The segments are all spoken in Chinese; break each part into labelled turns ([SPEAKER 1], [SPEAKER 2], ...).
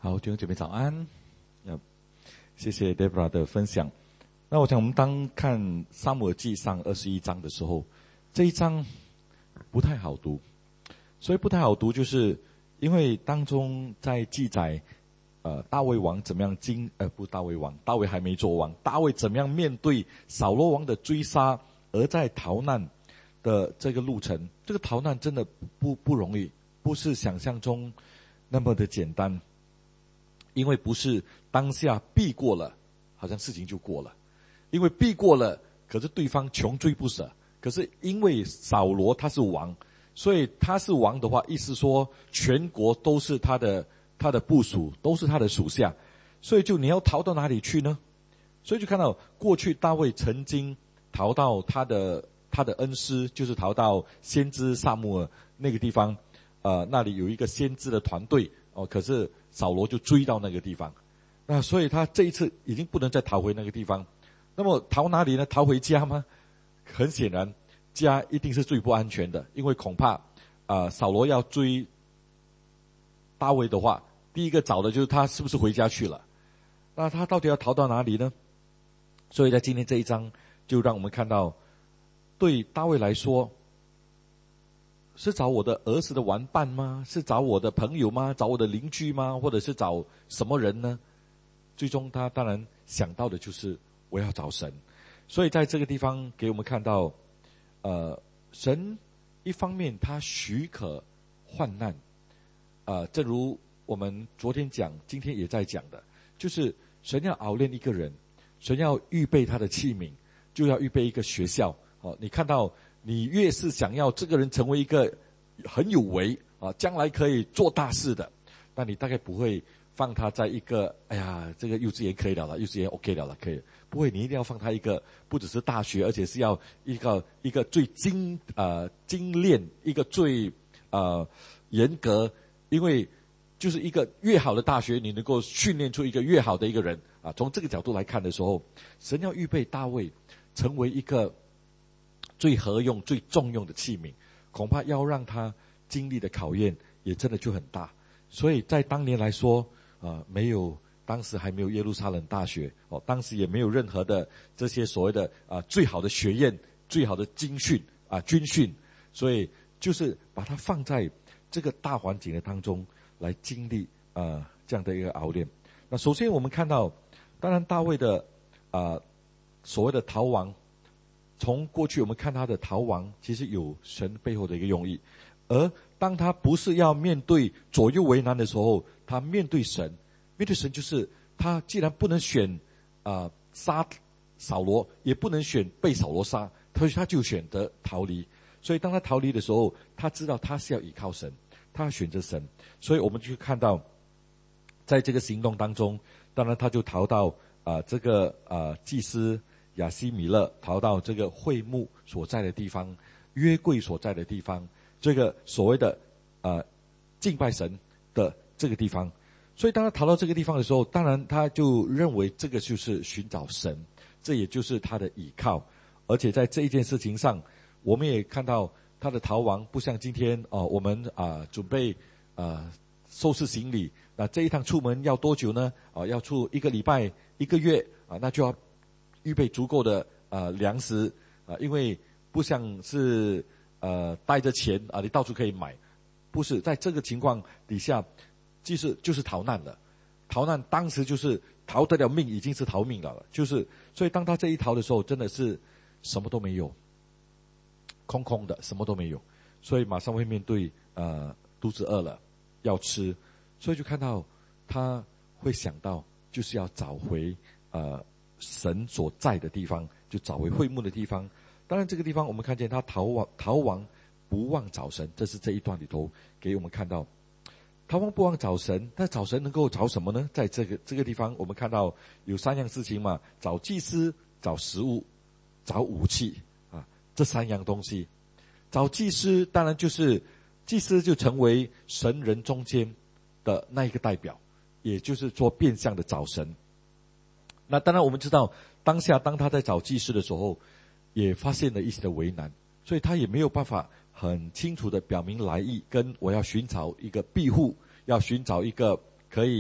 [SPEAKER 1] 好，弟兄姐妹早安。谢谢 Debra 的分享。那我想我们当看撒母耳记上21章的时候，这一章不太好读。所以不太好读，就是因为当中在记载大卫王怎么样大卫还没做王，大卫怎么样面对扫罗王的追杀，而在逃难的这个路程，这个逃难真的不容易，不是想象中那么的简单。因为不是当下避过了，好像事情就过了。因为避过了，可是对方穷追不舍。可是因为扫罗他是王，所以他是王的话，意思说全国都是他的部属，都是他的属下。所以就你要逃到哪里去呢？所以就看到过去大卫曾经逃到他的恩师，就是逃到先知撒母耳那个地方，那里有一个先知的团队。可是扫罗就追到那个地方，那所以他这一次已经不能再逃回那个地方。那么逃哪里呢？逃回家吗？很显然，家一定是最不安全的，因为恐怕扫罗要追大卫的话，第一个找的就是他是不是回家去了。那他到底要逃到哪里呢？所以在今天这一章，就让我们看到，对大卫来说，是找我的儿子的玩伴吗？是找我的朋友吗？找我的邻居吗？或者是找什么人呢？最终他当然想到的就是我要找神。所以在这个地方给我们看到，神一方面他许可患难，正如我们昨天讲，今天也在讲的，就是神要熬炼一个人，神要预备他的器皿，就要预备一个学校。你看到你越是想要这个人成为一个很有为将来可以做大事的，那你大概不会放他在一个这个幼稚园可以了了，幼稚园 OK 了了，可以。不会，你一定要放他一个不只是大学，而且是要一个最精炼，一个最严格，因为就是一个越好的大学，你能够训练出一个越好的一个人从这个角度来看的时候，神要预备大卫成为一个最合用、最重用的器皿，恐怕要让他经历的考验也真的就很大。所以在当年来说，当时还没有耶路撒冷大学，当时也没有任何的这些所谓的最好的学院、最好的军训，所以就是把它放在这个大环境的当中来经历这样的一个熬炼。那首先我们看到，当然大卫的所谓的逃亡，从过去我们看他的逃亡，其实有神背后的一个用意。而当他不是要面对左右为难的时候，他面对神就是他既然不能选杀扫罗，也不能选被扫罗杀，他就选择逃离。所以当他逃离的时候，他知道他是要依靠神，他要选择神。所以我们就看到在这个行动当中，当然他就逃到这个祭司亚希米勒，逃到这个会幕所在的地方，约柜所在的地方，这个所谓的敬拜神的这个地方。所以当他逃到这个地方的时候，当然他就认为这个就是寻找神，这也就是他的倚靠。而且在这一件事情上，我们也看到他的逃亡不像今天我们准备收拾行李，那这一趟出门要多久呢？要出1个礼拜1个月那就要预备足够的粮食因为不像是带着钱你到处可以买，不是在这个情况底下，就是逃难了。逃难当时就是逃得了命，已经是逃命了，就是所以当他这一逃的时候，真的是什么都没有，空空的，什么都没有，所以马上会面对肚子饿了要吃，所以就看到他会想到就是要找回神所在的地方，就找回会幕的地方。当然这个地方我们看见他逃亡不忘找神，这是这一段里头给我们看到逃亡不忘找神。但找神能够找什么呢？在这个地方我们看到有3样事情嘛，找祭司，找食物，找武器这3样东西。找祭司当然就是祭司就成为神人中间的那一个代表，也就是说变相的找神。那当然我们知道当下当他在找祭司的时候，也发现了一些的为难，所以他也没有办法很清楚的表明来意，跟我要寻找一个庇护，要寻找一个可以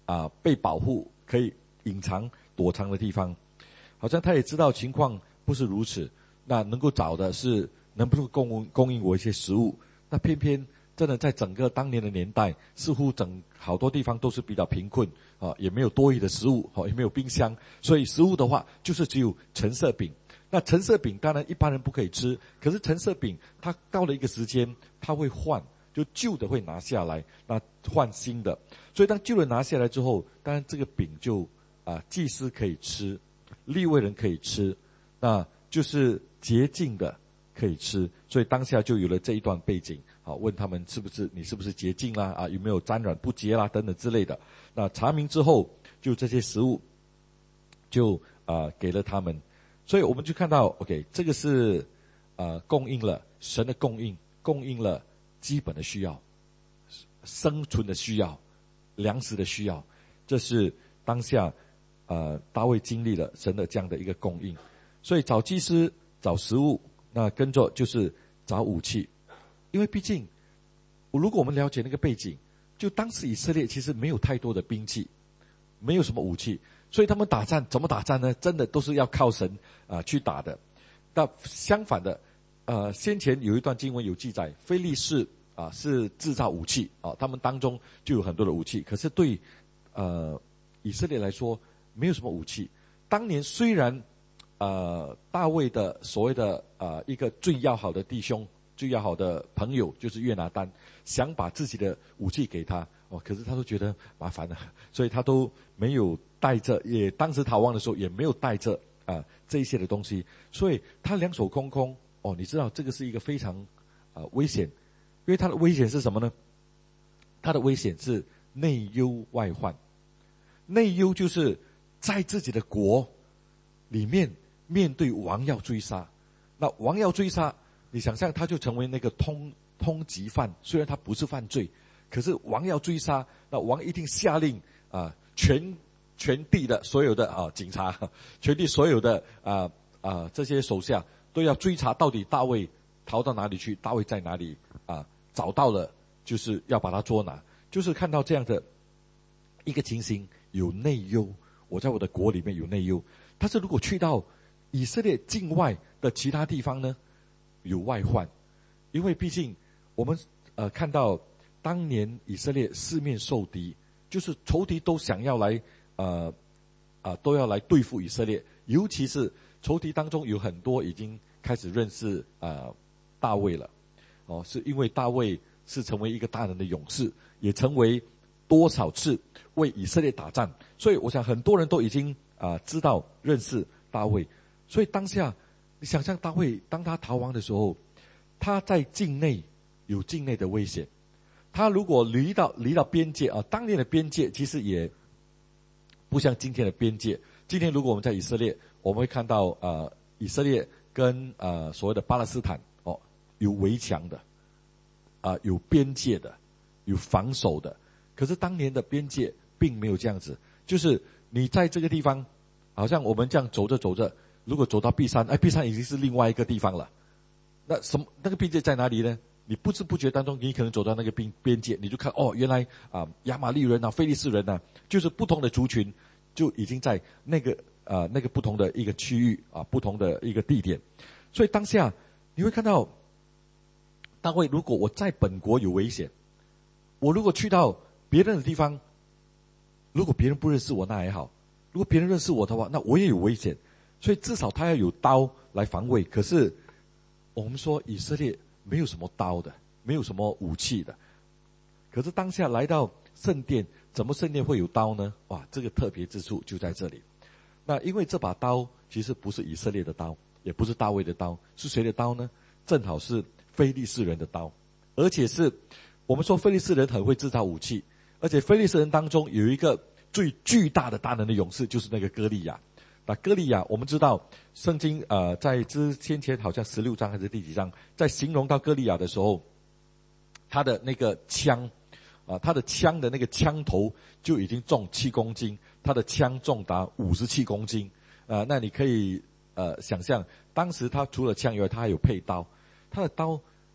[SPEAKER 1] 被保护，可以隐藏躲藏的地方。好像他也知道情况不是如此，那能够找的是能不能供应我一些食物。那偏偏真的在整个当年的年代，似乎好多地方都是比较贫困也没有多余的食物也没有冰箱，所以食物的话就是只有橙色饼。那橙色饼当然一般人不可以吃，可是橙色饼它到了一个时间它会换，就旧的会拿下来，那换新的。所以当旧的拿下来之后，当然这个饼就祭司可以吃，利未人可以吃，那就是洁净的可以吃。所以当下就有了这一段背景，问他们你是不是洁净啦，有没有沾染不洁啦等等之类的。那查明之后，就这些食物就给了他们。所以我们就看到 OK， 这个是供应了神的供应了基本的需要，生存的需要，粮食的需要。这是当下大卫经历了神的这样的一个供应。所以找祭司找食物，那跟着就是找武器。因为毕竟如果我们了解那个背景，就当时以色列其实没有太多的兵器，没有什么武器，所以他们打仗怎么打仗呢？真的都是要靠神去打的。那相反的先前有一段经文有记载，非利士是制造武器他们当中就有很多的武器，可是对以色列来说没有什么武器。当年虽然大卫的所谓的一个最要好的弟兄，最要好的朋友就是约拿单，想把自己的武器给他可是他都觉得麻烦了，所以他都没有带着，也当时逃亡的时候也没有带着这一些的东西，所以他两手空空你知道这个是一个非常危险。因为他的危险是什么呢？他的危险是内忧外患。内忧就是在自己的国里面面对王要追杀，那王要追杀，你想象他就成为那个通缉犯，虽然他不是犯罪，可是王要追杀，那王一定下令全地的所有的警察，全地所有的这些手下都要追查到底大卫逃到哪里去，大卫在哪里找到了就是要把他捉拿。就是看到这样的一个情形，有内忧，我在我的国里面有内忧。但是如果去到以色列境外的其他地方呢，有外患。因为毕竟我们看到当年以色列四面受敌，就是仇敌都想要来都要来对付以色列，尤其是仇敌当中有很多已经开始认识大卫了是因为大卫是成为一个大能的勇士，也成为多少次为以色列打仗，所以我想很多人都已经知道认识大卫。所以当下你想象大卫当他逃亡的时候，他在境内有境内的危险，他如果离到边界当年的边界其实也不像今天的边界。今天如果我们在以色列，我们会看到以色列跟所谓的巴勒斯坦有围墙的有边界的，有防守的。可是当年的边界并没有这样子，就是你在这个地方好像我们这样走着走着，如果走到碧山碧山已经是另外一个地方了，那个边界在哪里呢？你不知不觉当中你可能走到那个边界，你就看原来亚玛力人非利士人就是不同的族群就已经在那个不同的一个区域不同的一个地点。所以当下你会看到大卫，如果我在本国有危险，我如果去到别人的地方，如果别人不认识我那还好，如果别人认识我的话，那我也有危险。所以至少他要有刀来防卫。可是我们说以色列没有什么刀的，没有什么武器的。可是当下来到圣殿，怎么圣殿会有刀呢？哇，这个特别之处就在这里。那因为这把刀其实不是以色列的刀，也不是大卫的刀，是谁的刀呢？正好是非利士人的刀。而且是我们说非利士人很会制造武器，而且非利士人当中有一个最巨大的大能的勇士，就是那个歌利亚。那歌利亚我们知道圣经在先前好像16章还是第几章，在形容到歌利亚的时候，他的那个枪他的枪的那个枪头就已经重7公斤，他的枪重达57公斤那你可以想象当时他除了枪以外，他还有配刀。他的刀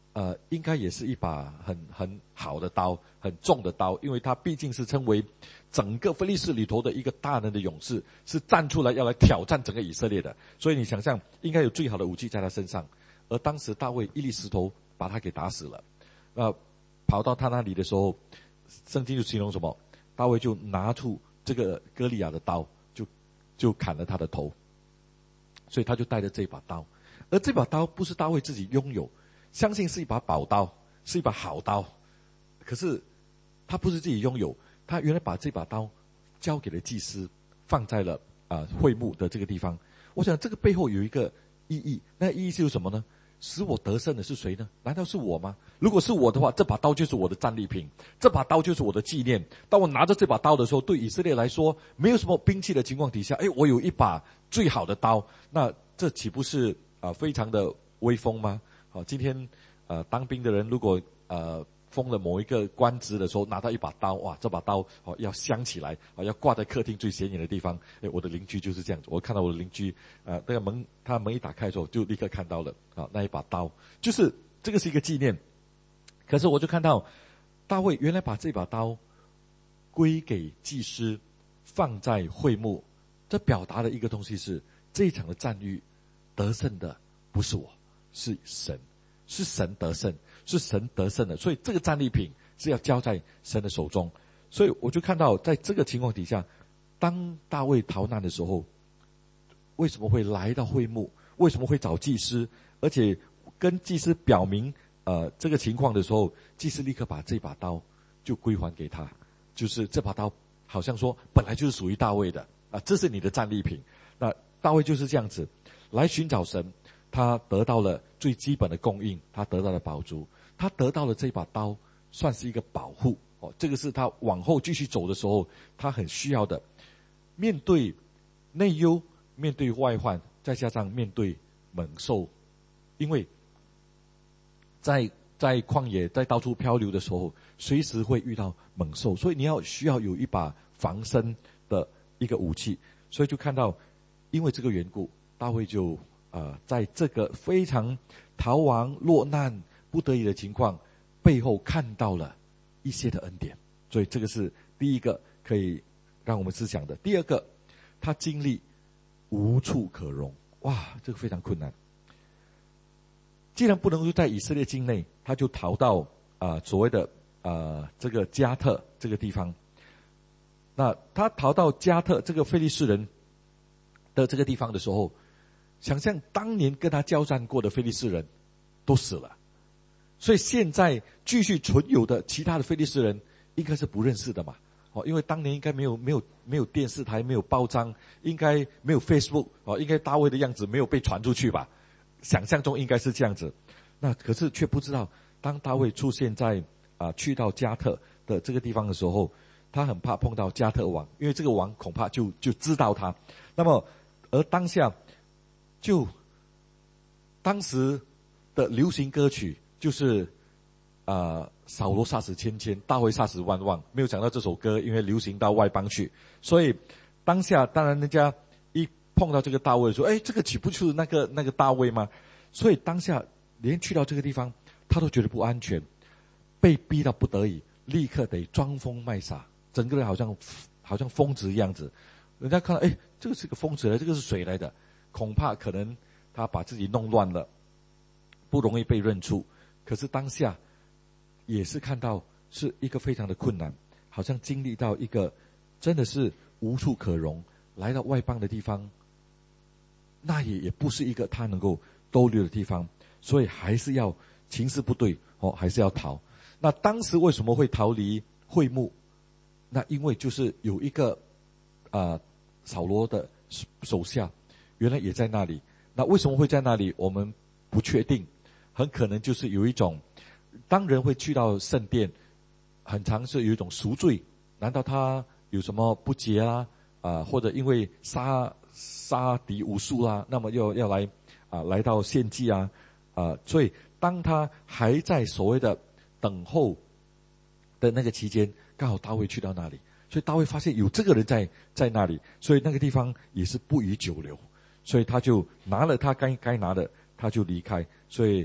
[SPEAKER 1] 应该也是一把很好的刀，很重的刀，因为他毕竟是称为整个非利士里头的一个大能的勇士，是站出来要来挑战整个以色列的。所以你想象，应该有最好的武器在他身上。而当时大卫一粒石头把他给打死了。跑到他那里的时候，圣经就形容什么？大卫就拿出这个歌利亚的刀，就砍了他的头。所以他就带着这把刀，而这把刀不是大卫自己拥有，相信是一把宝刀，是一把好刀。可是他不是自己拥有，他原来把这把刀交给了祭司，放在了会幕的这个地方。我想这个背后有一个意义，那意义是有什么呢？使我得胜的是谁呢？难道是我吗？如果是我的话，这把刀就是我的战利品，这把刀就是我的纪念。当我拿着这把刀的时候，对以色列来说，没有什么兵器的情况底下，我有一把最好的刀，那这岂不是非常的威风吗？今天当兵的人如果封了某一个官职的时候，拿到一把刀，哇，这把刀要镶起来，要挂在客厅最显眼的地方。我的邻居就是这样子，我看到我的邻居那个门，他门一打开的时候，就立刻看到了那一把刀，就是这个是一个纪念。可是我就看到大卫原来把这把刀归给祭司，放在会幕，这表达的一个东西是，这一场的战役得胜的不是我，是神，是神得胜，是神得胜的，所以这个战利品是要交在神的手中。所以我就看到在这个情况底下，当大卫逃难的时候，为什么会来到会幕，为什么会找祭司，而且跟祭司表明这个情况的时候，祭司立刻把这把刀就归还给他，就是这把刀好像说本来就是属于大卫的这是你的战利品。那大卫就是这样子来寻找神，他得到了最基本的供应，他得到了饱足，他得到了这把刀，算是一个保护这个是他往后继续走的时候他很需要的。面对内忧，面对外患，再加上面对猛兽，因为在旷野，在到处漂流的时候，随时会遇到猛兽，所以你需要有一把防身的一个武器。所以就看到，因为这个缘故，大卫就在这个非常逃亡落难不得已的情况背后看到了一些的恩典。所以这个是第一个可以让我们思想的。第二个，他经历无处可容，哇，这个非常困难。既然不能够在以色列境内，他就逃到所谓的这个加特这个地方。那他逃到加特这个非利士人的这个地方的时候，想象当年跟他交战过的非利士人都死了，所以现在继续存有的其他的非利士人应该是不认识的嘛。因为当年应该没有电视台，没有报章，应该没有 Facebook，应该大卫的样子没有被传出去吧。想象中应该是这样子，那可是却不知道，当大卫出现在去到加特的这个地方的时候，他很怕碰到加特王，因为这个王恐怕就知道他。那么而当下就当时的流行歌曲就是扫罗杀死千千，大卫杀死万万，没有想到这首歌因为流行到外邦去，所以当下当然人家一碰到这个大卫说，这个岂不就是那个大卫吗？所以当下连去到这个地方他都觉得不安全，被逼到不得已，立刻得装疯卖傻，整个人好像疯子一样子。人家看到这个是个疯子来，这个是谁来的？恐怕可能他把自己弄乱了，不容易被认出。可是当下也是看到是一个非常的困难，好像经历到一个真的是无处可容，来到外邦的地方，那也不是一个他能够逗留的地方，所以还是要情势不对还是要逃。那当时为什么会逃离会幕？那因为就是有一个扫罗的手下原来也在那里。那为什么会在那里我们不确定，很可能就是有一种，当人会去到圣殿，很常是有一种赎罪，难道他有什么不洁或者因为杀敌无数那么要来到献祭所以当他还在所谓的等候的那个期间，刚好大卫去到那里，所以大卫发现有这个人在那里，所以那个地方也是不宜久留，所以他就拿了他该拿的，他就离开。所以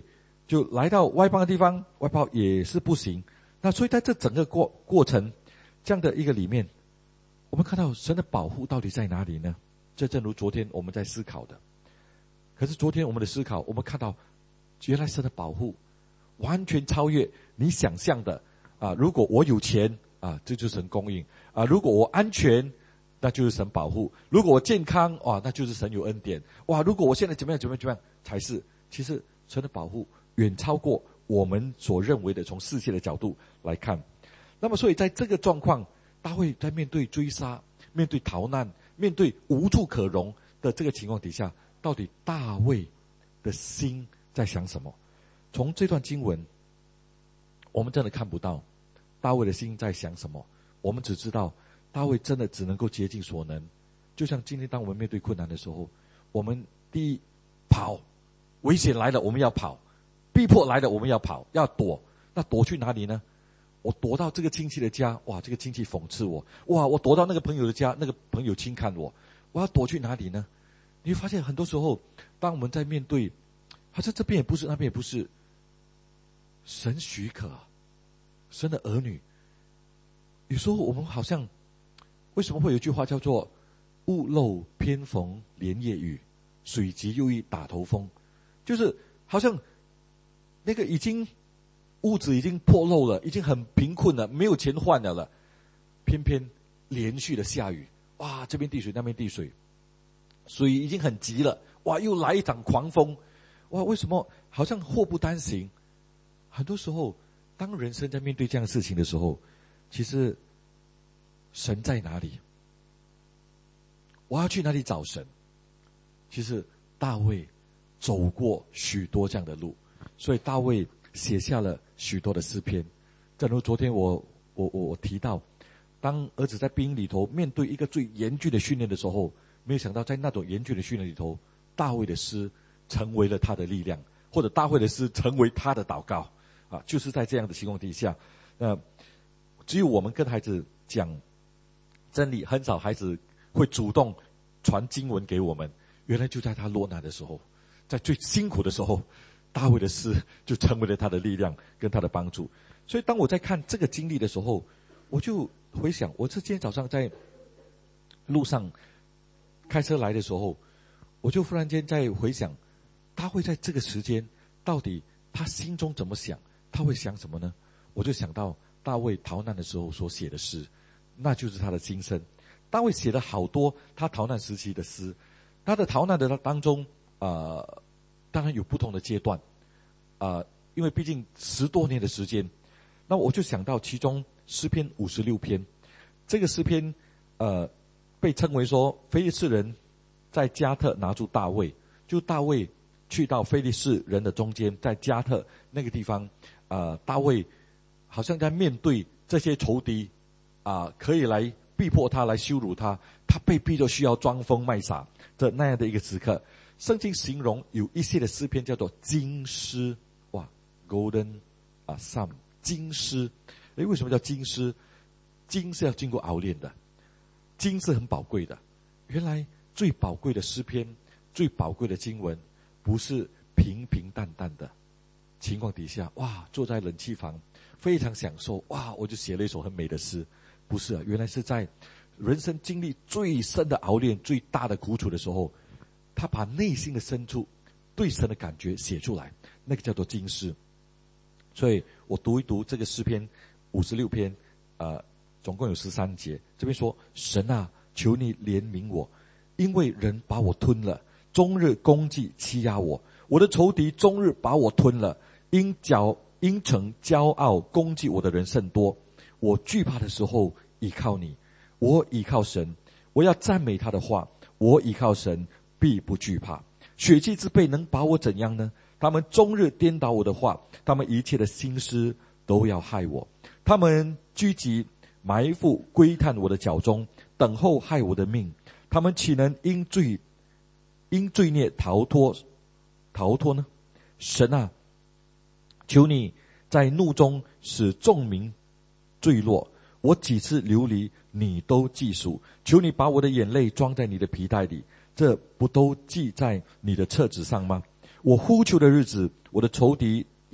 [SPEAKER 1] 就来到外邦的地方，外邦也是不行。那所以在这整个过程这样的一个里面，我们看到神的保护到底在哪里呢？这正如昨天我们在思考的。可是昨天我们的思考，我们看到原来神的保护完全超越你想象的啊！如果我有钱啊，这就是神供应啊；如果我安全，那就是神保护；如果我健康啊，那就是神有恩典哇！如果我现在怎么样才是？其实神的保护远超过我们所认为的，从世界的角度来看。那么所以在这个状况，大卫在面对追杀、面对逃难、面对无处可容的这个情况底下，到底大卫的心在想什么？从这段经文我们真的看不到大卫的心在想什么，我们只知道大卫真的只能够竭尽所能。就像今天当我们面对困难的时候，我们第一跑，危险来了我们要跑，逼迫来了我们要跑，要躲。那躲去哪里呢？我躲到这个亲戚的家，哇，这个亲戚讽刺我，哇，我躲到那个朋友的家，那个朋友轻看我，我要躲去哪里呢？你会发现很多时候当我们在面对好像这边也不是那边也不是，神许可神的儿女，有时候我们好像为什么会有一句话叫做屋漏偏逢连夜雨，水急又一打头风，就是好像那个屋子已经破漏了，已经很贫困了，没有钱换了，偏偏连续的下雨，哇，这边滴水那边滴水，水已经很急了，哇，又来一场狂风，哇，为什么好像祸不单行？很多时候当人生在面对这样的事情的时候，其实神在哪里？我要去哪里找神？其实大卫走过许多这样的路，所以大卫写下了许多的诗篇。正如昨天我提到，当儿子在兵营里头面对一个最严峻的训练的时候，没有想到在那种严峻的训练里头，大卫的诗成为了他的力量，或者大卫的诗成为他的祷告啊！就是在这样的情况底下，只有我们跟孩子讲真理，很少孩子会主动传经文给我们。原来就在他落难的时候，在最辛苦的时候，大卫的诗就成为了他的力量跟他的帮助。所以当我在看这个经历的时候，我就回想，我是今天早上在路上开车来的时候，我就忽然间在回想，他会在这个时间到底他心中怎么想，他会想什么呢？我就想到大卫逃难的时候所写的诗，那就是他的心声。大卫写了好多他逃难时期的诗，他的逃难的当中当然有不同的阶段因为毕竟10多年的时间，那我就想到其中诗篇56篇，这个诗篇被称为说非利士人在加特拿住大卫，就大卫去到非利士人的中间，在加特那个地方大卫好像在面对这些仇敌可以来逼迫他，来羞辱他，他被逼着需要装疯卖傻的那样的一个时刻。圣经形容有一些的诗篇叫做经诗，哇 ，Golden Psalm 经诗。为什么叫经诗？经是要经过熬炼的，经是很宝贵的。原来最宝贵的诗篇，最宝贵的经文，不是平平淡淡的情况底下，哇，坐在冷气房非常享受，哇，我就写了一首很美的诗。不是原来是在人生经历最深的熬炼、最大的苦楚的时候，他把内心的深处对神的感觉写出来，那个叫做经诗。所以我读一读这个诗篇56篇总共有13节。这边说，神啊，求你怜悯我，因为人把我吞了，终日攻击欺压我，我的仇敌终日把我吞了，因逞骄傲攻击我的人甚多。我惧怕的时候依靠你，我依靠神，我要赞美他的话，我依靠神必不惧怕。血气之辈能把我怎样呢？他们终日颠倒我的话，他们一切的心思都要害我。他们聚集埋伏窥探我的脚中，等候害我的命。他们岂能因罪孽逃脱呢？神啊，求你在怒中使众民坠落，我几次流离你都记数，求你把我的眼泪装在你的皮带里，这不都记在你的册子上吗？我呼求的日子，我的仇敌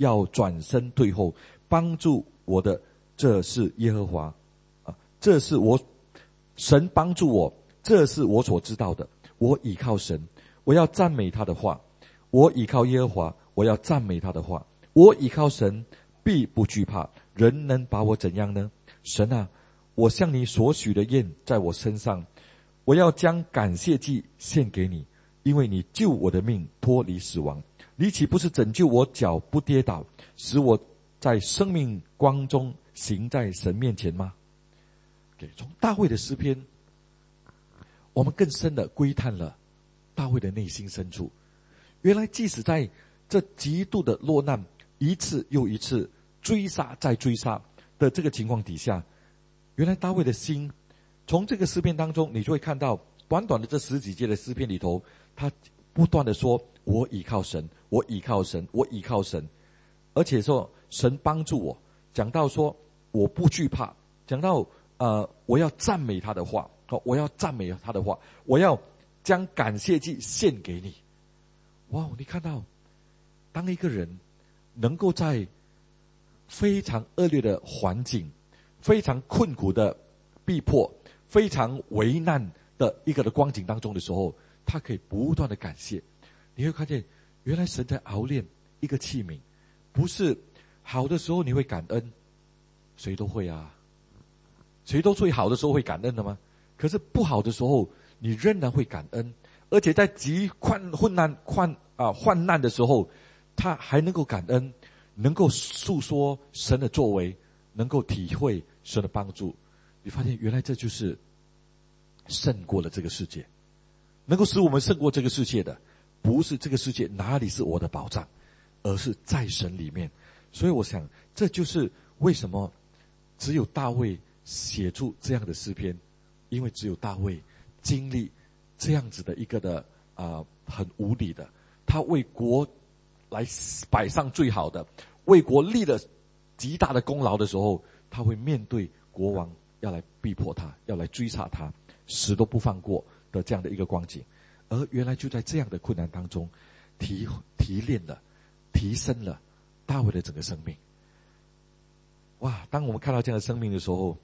[SPEAKER 1] 要转身退后，帮助我的这是耶和华啊，这是我神帮助我，这是我所知道的。我倚靠神，我要赞美他的话。我倚靠耶和华，我要赞美他的话。我倚靠神，必不惧怕。人能把我怎样呢？神啊，我向你所许的愿在我身上，我要将感谢祭献给你，因为你救我的命脱离死亡。你岂不是拯救我脚不跌倒，使我在生命光中行在神面前吗？从大卫的诗篇，我们更深的窥探了大卫的内心深处。原来即使在这极度的落难，一次又一次追杀再追杀的这个情况底下，原来大卫的心，从这个诗篇当中你就会看到，短短的这十几节的诗篇里头，他不断的说，我倚靠神，我倚靠神，我倚靠神，而且说神帮助我，讲到说我不惧怕，讲到我要赞美他的话，我要赞美他的话，我要将感谢祭献给你。哇，你看到当一个人能够在非常恶劣的环境，非常困苦的逼迫，非常为难的一个的光景当中的时候，他可以不断的感谢。你会看见原来神在熬炼一个器皿，不是好的时候你会感恩，谁都会啊，谁都最好的时候会感恩的吗？可是不好的时候你仍然会感恩，而且在极患难的时候，他还能够感恩，能够诉说神的作为，能够体会神的帮助。你发现原来这就是胜过了这个世界，能够使我们胜过这个世界的，不是这个世界哪里是我的保障，而是在神里面。所以我想这就是为什么只有大卫写出这样的诗篇，因为只有大卫经历这样子的一个的很无理的，他为国来摆上最好的，为国立了极大的功劳的时候，他会面对国王要来逼迫他，要来追杀他，死都不放过的这样的一个光景。而原来就在这样的困难当中提炼了，提升了大卫的整个生命。哇，当我们看到这样的生命的时候，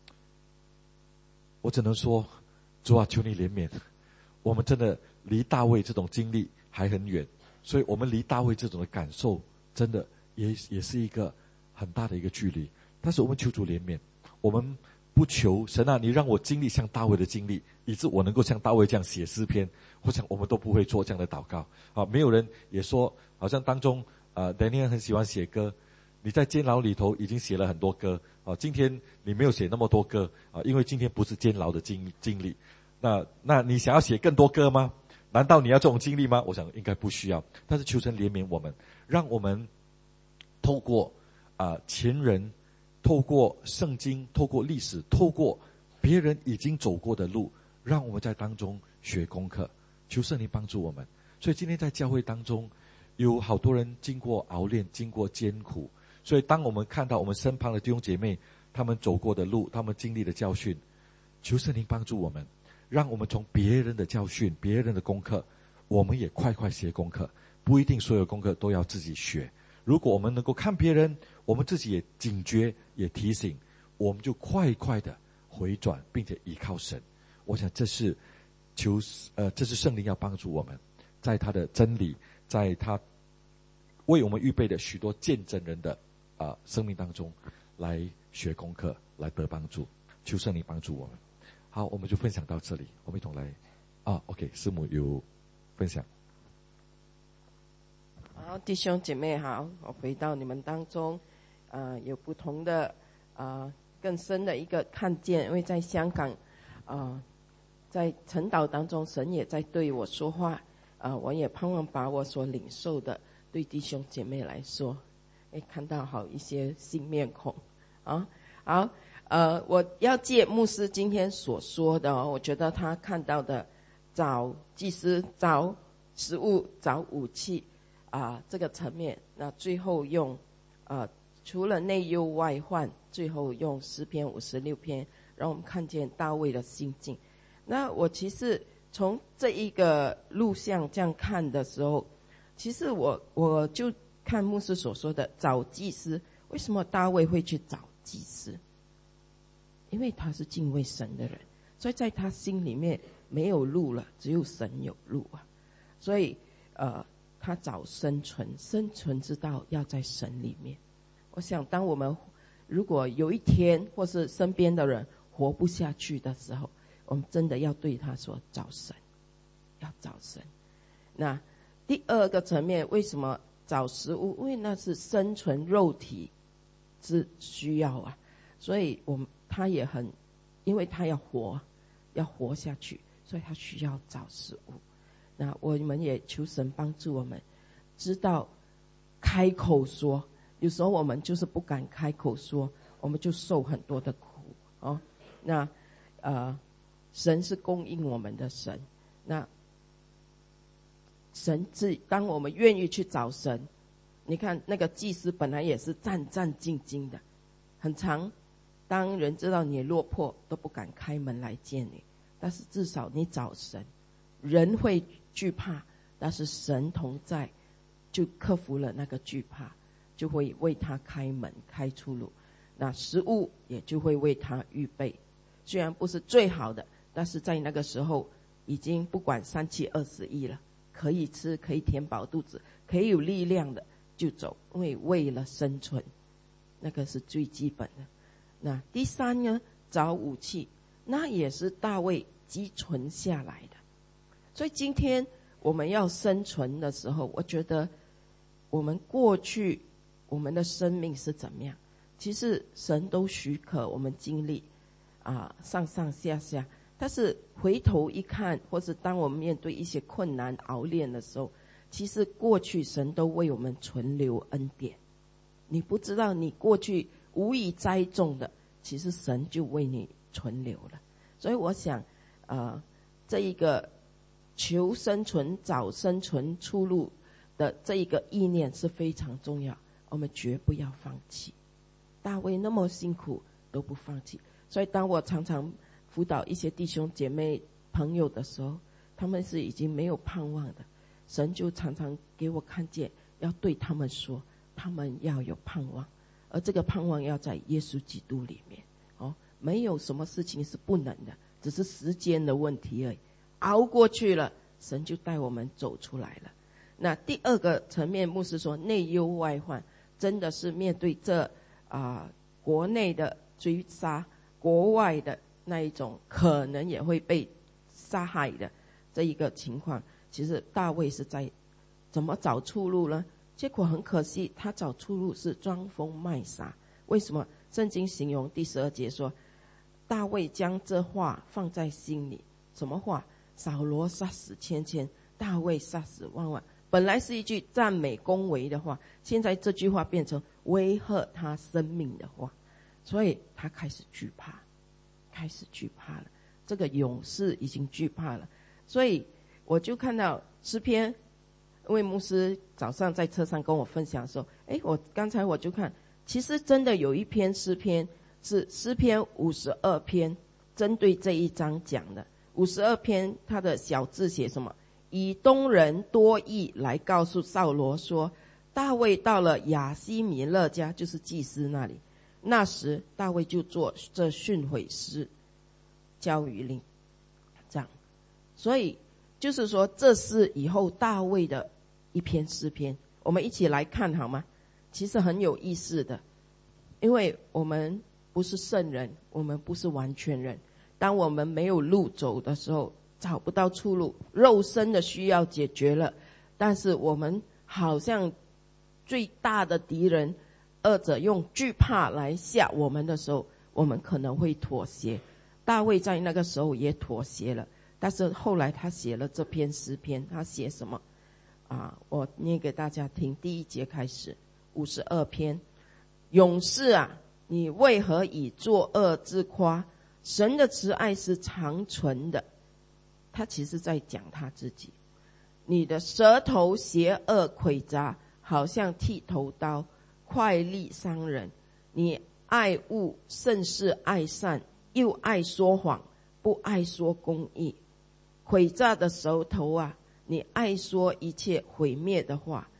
[SPEAKER 1] 我只能说，主啊，求你怜悯，我们真的离大卫这种经历还很远，所以我们离大卫这种的感受真的也是一个很大的一个距离。但是我们求主怜悯，我们不求神啊，你让我经历像大卫的经历，以致我能够像大卫这样写诗篇。我想我们都不会做这样的祷告啊！没有人也说，好像当中Daniel 很喜欢写歌，你在监牢里头已经写了很多歌啊，今天你没有写那么多歌啊，因为今天不是监牢的经历。那你想要写更多歌吗？难道你要这种经历吗？我想应该不需要。但是求神怜悯我们，让我们透过前人，透过圣经，透过历史，透过别人已经走过的路，让我们在当中学功课。求圣灵帮助我们。所以今天在教会当中，有好多人经过熬炼，经过艰苦。所以当我们看到我们身旁的弟兄姐妹，他们走过的路，他们经历的教训，求圣灵帮助我们，让我们从别人的教训，别人的功课，我们也快学功课。不一定所有功课都要自己学，如果我们能够看别人，我们自己也警觉，也提醒，我们就快的回转，并且依靠神。我想这是这是圣灵要帮助我们，在他的真理，在他为我们预备的许多见证人的生命当中来学功课，来得帮助。求圣灵帮助我们。好，我们就分享到这里，我们一同来OK， 师母有分享。
[SPEAKER 2] 好，弟兄姐妹好，我回到你们当中，有不同的更深的一个看见，因为在香港在晨祷当中，神也在对我说话，我也盼望把我所领受的对弟兄姐妹来说，看到好一些新面孔啊。好，我要借牧师今天所说的我觉得他看到的找祭司、找食物、找武器这个层面，那最后用除了内忧外患，最后用诗篇56篇，让我们看见大卫的心境。那我其实从这一个录像这样看的时候，其实我就看牧师所说的找祭司，为什么大卫会去找祭司？因为他是敬畏神的人，所以在他心里面没有路了，只有神有路啊。所以他找生存之道要在神里面。我想当我们如果有一天或是身边的人活不下去的时候，我们真的要对他说找神，要找神。那第二个层面，为什么找食物？因为那是生存肉体之需要啊，所以他也很，因为他要活下去，所以他需要找食物。那我们也求神帮助我们知道开口说，有时候我们就是不敢开口说，我们就受很多的苦哦。那神是供应我们的神，那神当我们愿意去找神，你看那个祭司本来也是战战兢兢的，很常当人知道你落魄都不敢开门来见你，但是至少你找神，人会惧怕，但是神同在，就克服了那个惧怕，就会为他开门开出路，那食物也就会为他预备，虽然不是最好的，但是在那个时候已经不管3七21了，可以吃，可以填饱肚子，可以有力量的就走，因为为了生存，那个是最基本的。那第三呢，找武器，那也是大卫积存下来的。所以今天我们要生存的时候，我觉得我们过去我们的生命是怎么样，其实神都许可我们经历上上下下，但是回头一看，或是当我们面对一些困难熬炼的时候，其实过去神都为我们存留恩典。你不知道你过去无意栽种的，其实神就为你存留了。所以我想这一个求生存找生存出路的这一个意念是非常重要，我们绝不要放弃。大卫那么辛苦都不放弃，所以当我常常辅导一些弟兄姐妹朋友的时候，他们是已经没有盼望的，神就常常给我看见，要对他们说他们要有盼望，而这个盼望要在耶稣基督里面没有什么事情是不能的，只是时间的问题而已，熬过去了，神就带我们走出来了。那第二个层面，牧师说内忧外患，真的是面对这国内的追杀，国外的那一种可能也会被杀害的这一个情况，其实大卫是在怎么找出路呢？结果很可惜，他找出路是装疯卖傻。为什么？圣经形容第12节说，大卫将这话放在心里。什么话？扫罗杀死千千，大卫杀死万万。本来是一句赞美恭维的话，现在这句话变成威吓他生命的话，所以他开始惧怕了。这个勇士已经惧怕了。所以我就看到诗篇，因为牧师早上在车上跟我分享的时候，刚才我就看，其实真的有一篇诗篇是诗篇52篇，针对这一章讲的。52篇他的小字写什么？以东人多益来告诉扫罗说，大卫到了亚希米勒家，就是祭司那里，那时大卫就做这训诲诗，交于令，这样。所以就是说，这是以后大卫的一篇诗篇，我们一起来看好吗？其实很有意思的，因为我们不是圣人，我们不是完全人，当我们没有路走的时候，找不到出路，肉身的需要解决了，但是我们好像最大的敌人恶者用惧怕来吓我们的时候，我们可能会妥协。大卫在那个时候也妥协了，但是后来他写了这篇诗篇，他写什么我念给大家听。第1节开始，52篇，勇士啊，你为何以作恶自夸？神的慈爱是长存的。他其实在讲他自己。你的舌头邪恶诡诈，好像剃头刀，快利伤人。你爱恶甚是爱善，又爱说谎，不爱说公义。诡诈的舌头啊，你爱说一切毁灭的话，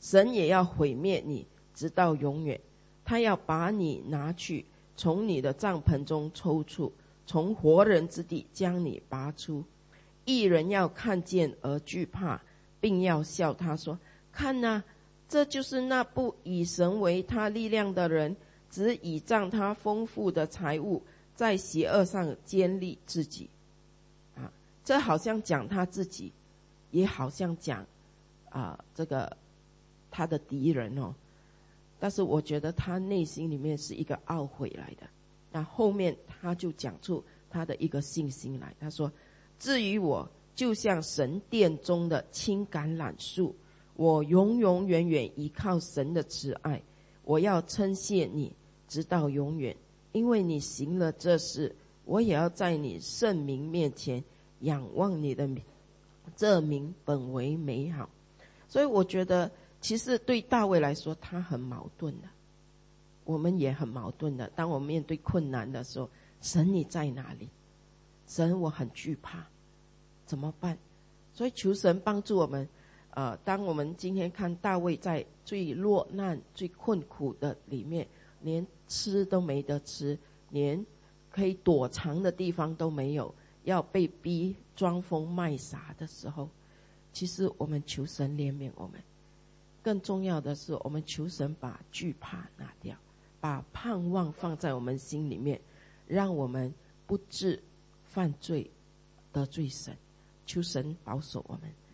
[SPEAKER 2] 神也要毁灭你，直到永远。他要把你拿去，从你的帐篷中抽出，从活人之地将你拔出。义人要看见而惧怕，并要笑他说：看啊，这就是那不以神为他力量的人，只倚仗他丰富的财物，在邪恶上坚立自己。这好像讲他自己，也好像讲这个他的敌人哦。但是我觉得他内心里面是一个懊悔来的。那后面他就讲出他的一个信心来，他说：至于我，就像神殿中的青橄榄树，我永永远远依靠神的慈爱。我要称谢你直到永远，因为你行了这事。我也要在你圣名面前仰望你的名，这名本为美好。所以我觉得其实对大卫来说他很矛盾的，我们也很矛盾的。当我们面对困难的时候，神你在哪里？神我很惧怕，怎么办？所以求神帮助我们。当我们今天看大卫在最落难最困苦的里面，连吃都没得吃，连可以躲藏的地方都没有，要被逼装疯卖傻的时候，其实我们求神怜悯我们。更重要的是，我们求神把惧怕拿掉，把盼望放在我们心里面，让我们不致犯罪得罪神。求神保守我们。